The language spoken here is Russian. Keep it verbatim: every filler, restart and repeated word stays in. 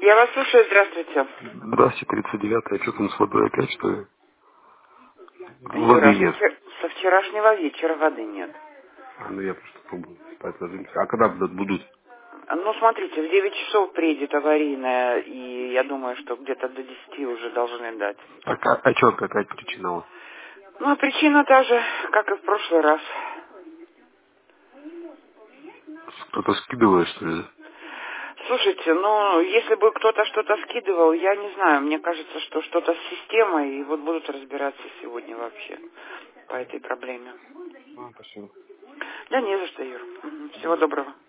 Я вас слушаю, здравствуйте. Здравствуйте, тридцать девятое. Что там с водой опять, что ли? Юра, Воды со, нет. вчер- со вчерашнего вечера воды нет. А, ну я просто пробую спать ложимся. А когда будут? будут? Ну, смотрите, в девять часов приедет аварийная, и я думаю, что где-то до десяти уже должны дать. Так, а, а что опять причина? Вот? Ну, а причина та же, как и в прошлый раз. Кто-то скидывает, что ли? Слушайте, ну, если бы кто-то что-то скидывал, я не знаю, мне кажется, что что-то с системой, и вот будут разбираться сегодня вообще по этой проблеме. А, спасибо. Да не за что, Юр. Мгм. Всего доброго.